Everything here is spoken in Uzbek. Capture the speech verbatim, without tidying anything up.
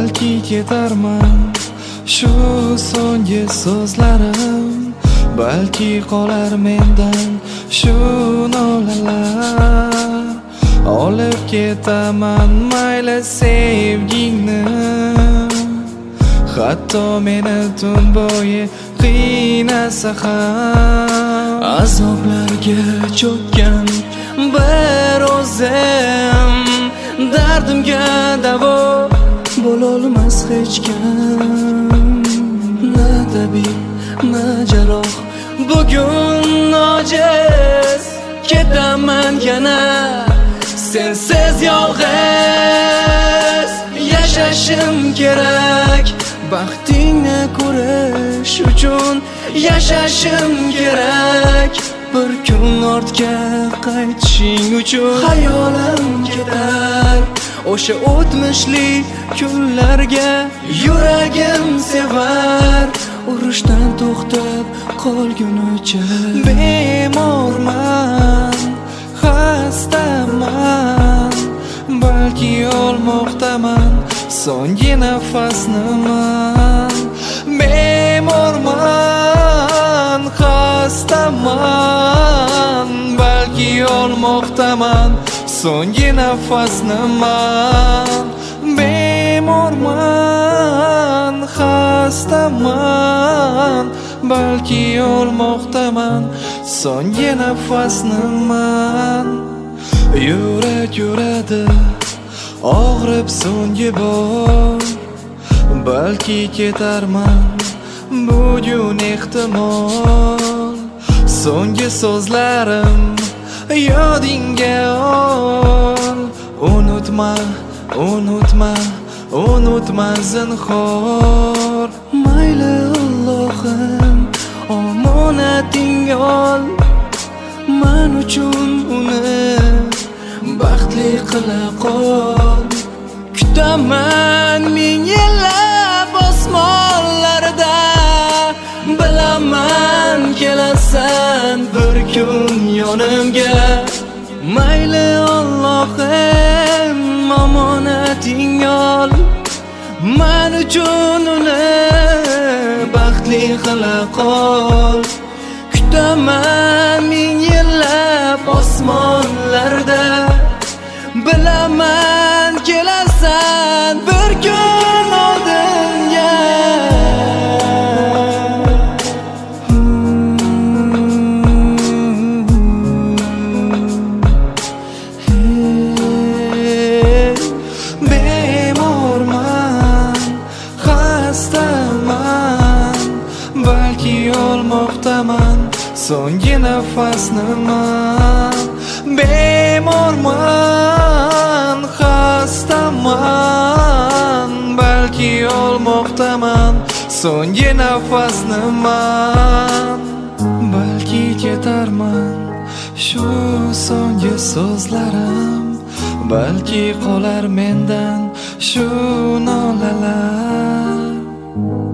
balki ketarman shu so'nggi so'zlarim, balki qolar mendan shu nolalar. Olib ketaman mayli sevgingni, hatto meni tun bo'yi qiynasa ham. Azoblarga cho'kkan bir o'zim, dardimga davo bo'lolmas hech kim. Na tabib, na jarroh, bugun ojiz ketaman yana sensiz yolg'iz. Yashashim kerak, baxtingni ko'rish uchun yashashim kerak. Bir kun ortga qaytishing uchun xayolim ketar o'sha o'tmishli kunlarga. Yuragim sevar urushdan to'xtab qolgunicha. Bemorman, xastaman, balki olmoqdaman so'nggi nafasni man. Bemorman, xastaman, balki olmoqdaman so'nggi nafasni man. Bemorman, xastaman, balki olmoqdaman so'nggi nafasni man. Yurak yuradi og'rib so'nggi bor, balki ketarman bugun ehtimol. So'nggi so'zlarim yodingga ol, unutma, unutma, unutma zinhor. Mayli Allohim omonating ol, men uchun uni baxtli qila qol. Kutaman ming yillab osmonlarda, bilaman kelasan bir kun yonimga. Mayli Allohim omonating ol, men uchun uni baxtli qila qol. Kutaman ming yillab osmonlarda, bilaman kelasan bir kun oldinga. Bemorman, xastaman, balki olmoqdaman so'nggi nafasni man. Bemorman, xastaman, balki olmoqdaman so'nggi nafasni man. Balki ketarman shu so'nggi so'zlarim, balki qolar mendan shu nolalar.